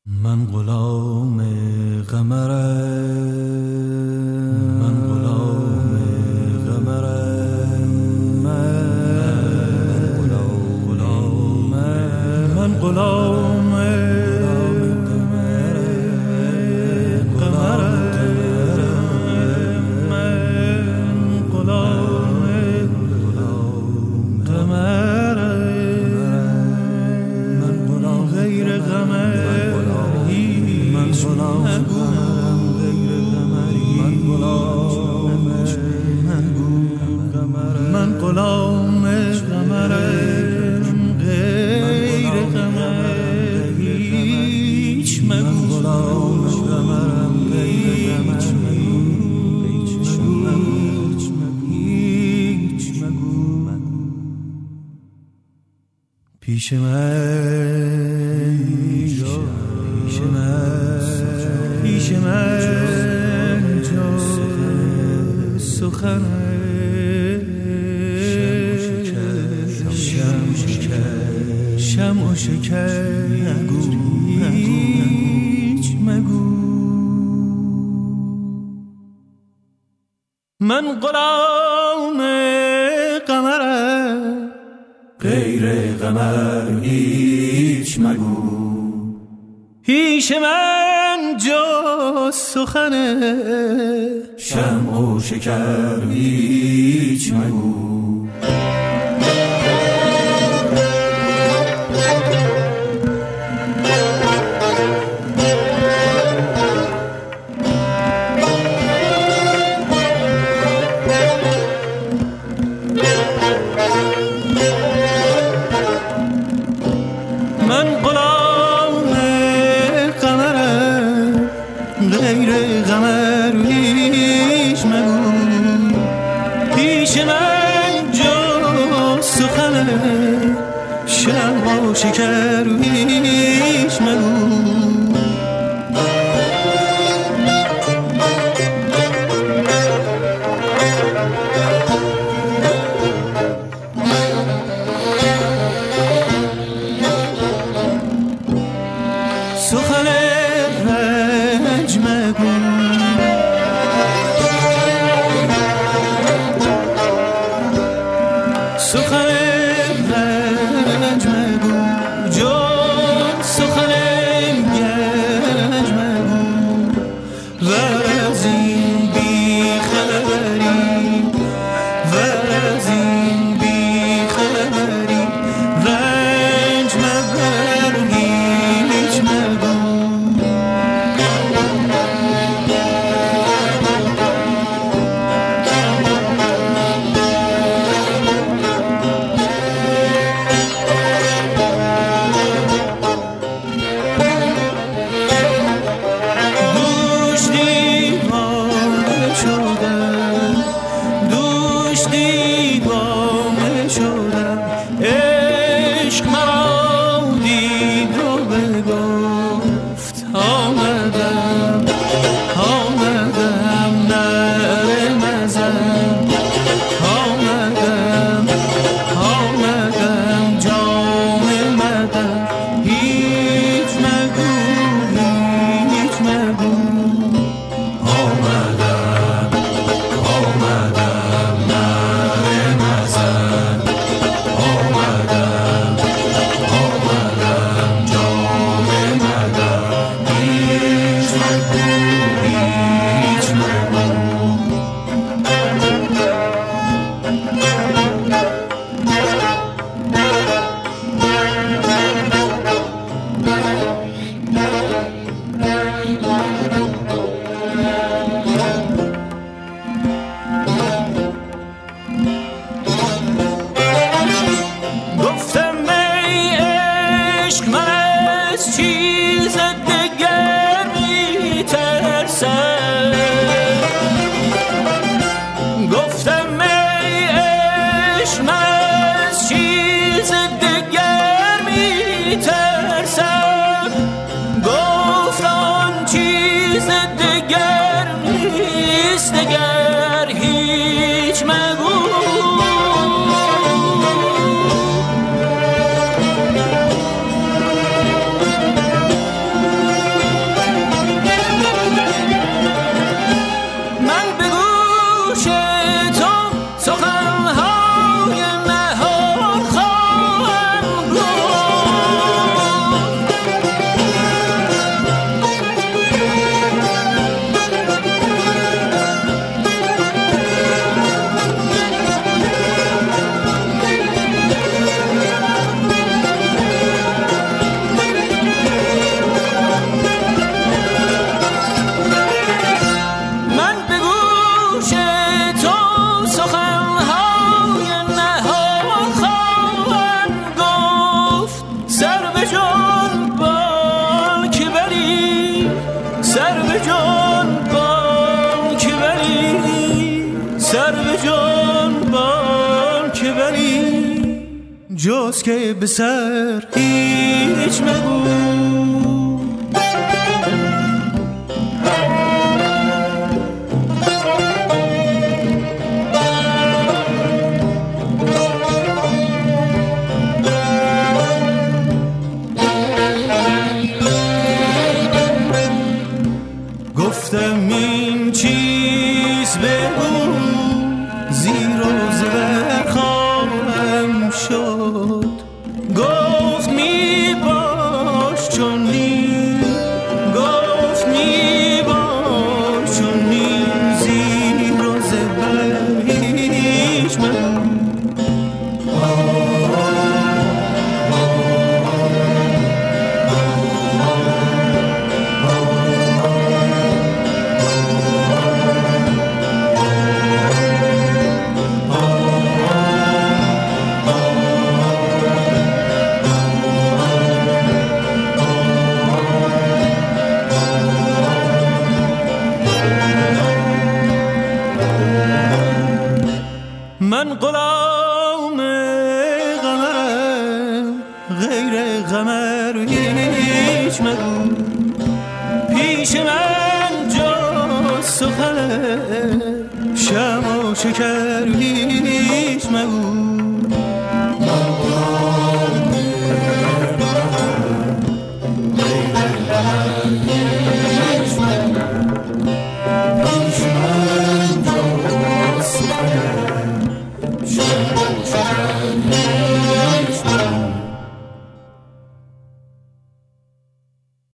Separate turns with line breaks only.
من غلام قمرم، من غلام قمرم، من غلام پیش من جا سخن شمع و شکر هیچ مگو. من غلام قمرم، غیر قمر هیچ مگو. پیش من جا سخن شمع و شکر هیچ مگو. شکر هیچ مگو. سخن رنج مگو، سخن رنج مگو، جان سخن گنج مگو. و از این بی خبری، و از این بی خبری، رنج مبر هیچ مگو. جز که به سر هیچ مگو. گفتم این چیز بگو زیر و زبر خواهم شد. گفت می باش چون نیم، گفت می باش چون نیم، زیر و زبر هیچ مگو. من غلام قمرم، غیر قمر هیچ مگو. پیش من جز سخن شمع و شکر هیچ مگو.